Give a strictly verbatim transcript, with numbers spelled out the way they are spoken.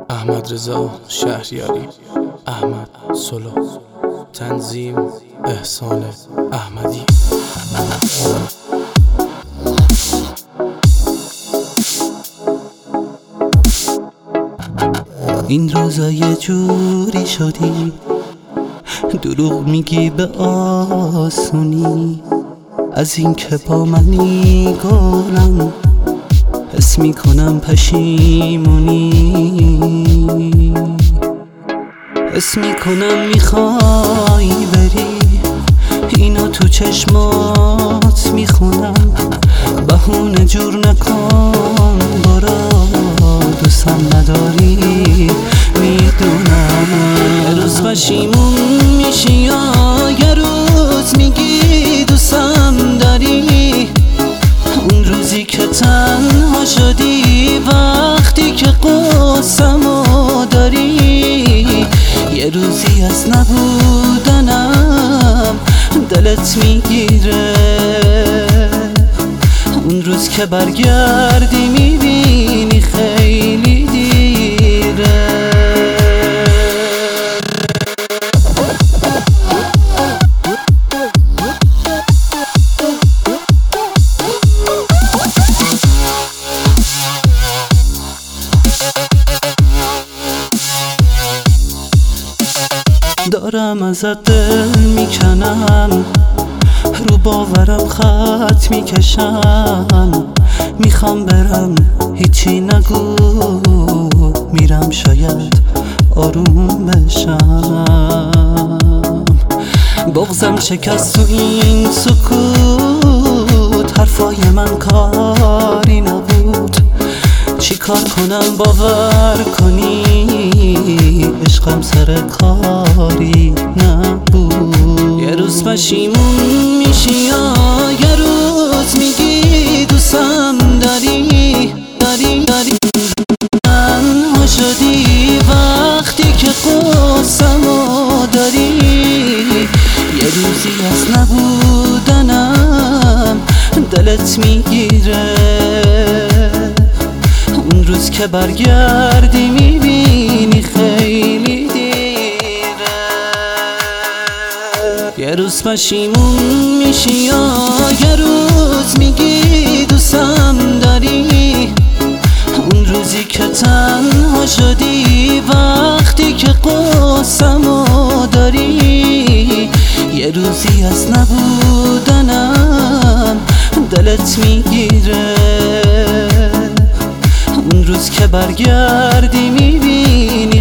احمد رضا شهریاری، احمد سلو، تنظیم احسان احمدی. این روزا یه جوری شدی، دروغ میگی به آسونی، از این که با منی گلم حس میکنم پشیمونی، حس میکنم میخوای بری، اینو تو چشمات میخونم، بهونه جور نکن برو، دوستم نداری میدونم. یه روز پشیمون میشی یا یه روز میگی دوستم داری، اون روزی که تنها شدی، وقتی که قصه‌مو داری، یه روزی از نبودنم دلت میگیره، اون روز که برگردی میبینی خیلی دیره. دارم ازت دل میکنم، رو باورم خط میکشم، میخوام برم هیچی نگو، میرم شاید آروم بشم، بغضم شکست تو این سکوت، حرفای من کاری نبود، چی کار کنم باور کنی، عشقم سر کاری نبود. یه روز پشیمون میشی یا یه روز میگی دوستم داری داری داری تنها شدی، وقتی که قصه‌مو داری، یه روزی از نبودنم دلت میگیره، اون روز که برگردی میبینی خیلی دیره. یه روز پشیمون میشی یا یه روز میگی دوستم داری، اون روزی که تنها شدی، وقتی که قصه‌مو داری، یه روزی از نبودنم دلت میگیره، اون روز که برگردی میبینی